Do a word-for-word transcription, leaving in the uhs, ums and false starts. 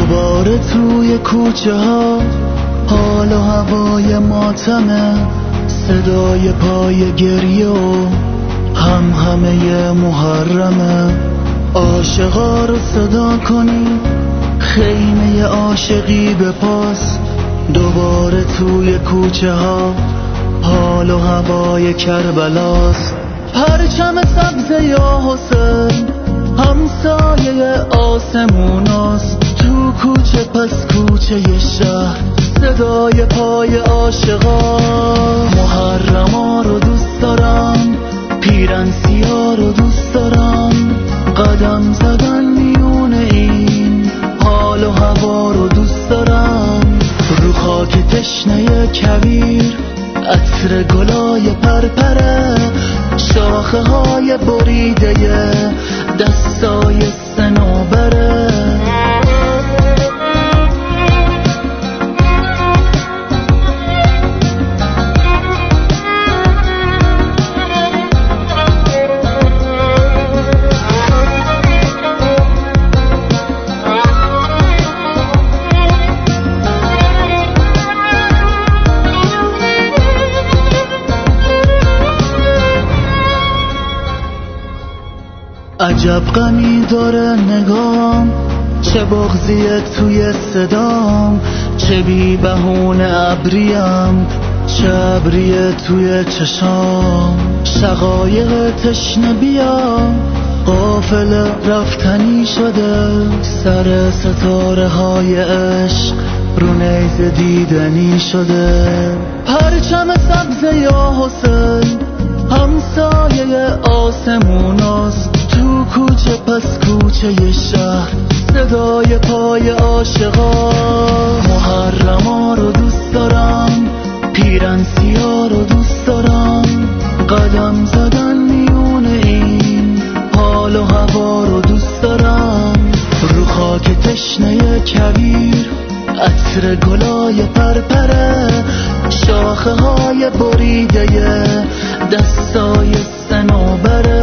دوباره توی کوچه ها حال و هوای ماتمه، صدای پای گریه و هم همه محرمه. عاشقا رو صدا کنی، خیمه عاشقی به پاس. دوباره توی کوچه ها حال و هوای کربلاست. پرچم سبز یا حسین همسایه آسموناست. تو کوچه پس کوچه شهر صدای پای عاشقا. محرما رو دوست دارم، پیرنسیا رو دوست دارم، قدم زدن میون این حال و هوا رو دوست دارم. رو خاک تشنه کویر عطر گلای پرپره، شاخه های بریده دستای سنوبره. عجب غمی داره نگام، چه بغضیه توی صدام، چه بی بهونه ابریم، چه ابریه توی چشام. شقایق تشنه بیا، قافل رفتنی شده، سر ستاره های عشق رو نیز دیدنی شده. پرچم سبز یا حسین همسایه آسموناست. تو کوچه پس کوچه شهر صدای پای عاشقا. محرما رو دوست دارم، پیرنسیا رو دوست دارم، قدم زدن میون این حال و هوا رو دوست دارم. رو خاک تشنه کویر عطر گلای پرپره، شاخه های بریده دستای سنوبره.